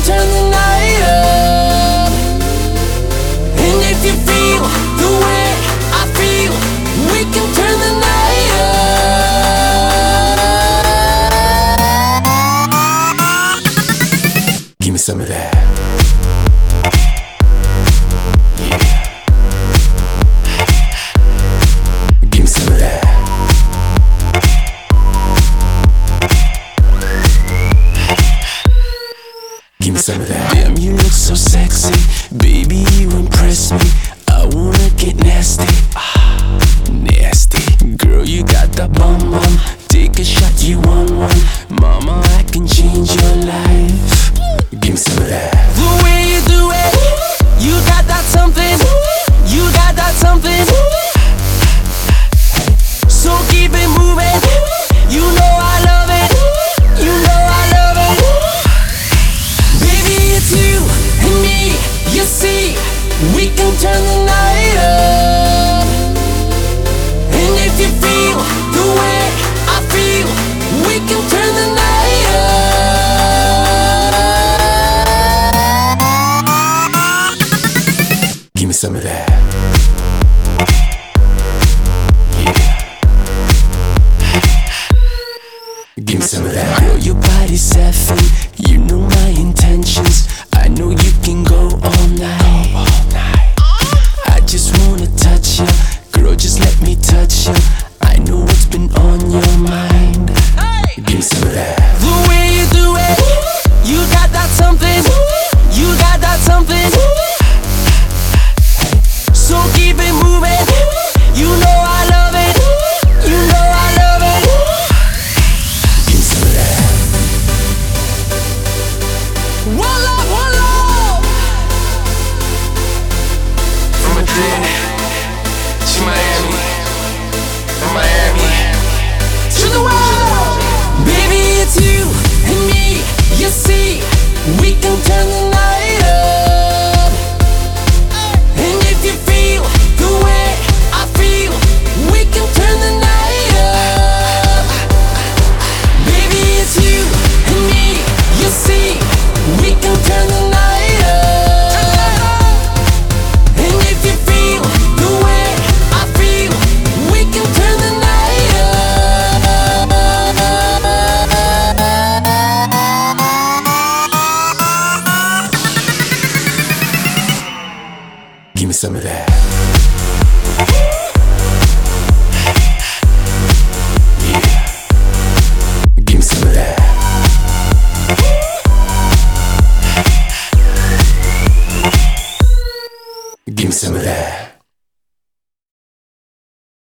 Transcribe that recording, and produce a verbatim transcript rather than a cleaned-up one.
turn the night up. And if you feel the way I feel, we can turn the night up. Give me some of that. Give me some of that. Damn, you look so sexy, baby, you impress me. I wanna get nasty, ah, nasty. Girl, you got that bum bum. Take a shot, you want one. Mama, I can change your life. Give me some of that. The way you do it, you got that something. You got that something. So keep it moving. You know I love it. You know I love it. You and me, you see, we can turn the night up. And if you feel the way I feel, we can turn the night up. Give me some of that. Give me some of that. Girl, your body's seven, you know my intentions. I know you can go all night. I just wanna touch you, girl, just let me touch you. I know what's been on your mind. Give me some of that. The way you do it, you got that something. You got that something. So keep it moving. You know I love it. You know I love it. Give me some of that. Voila, voila. From Madrid to Miami, from Miami to the world. Baby, it's you and me, you see, we can turn the night up. And if you feel the way I feel, we can turn the night up. Baby, it's you and me, you see, we can turn the night up. And if you feel the way I feel, we can turn the night up. Give me some of that. Yeah. Give me some of that. Give me some of that.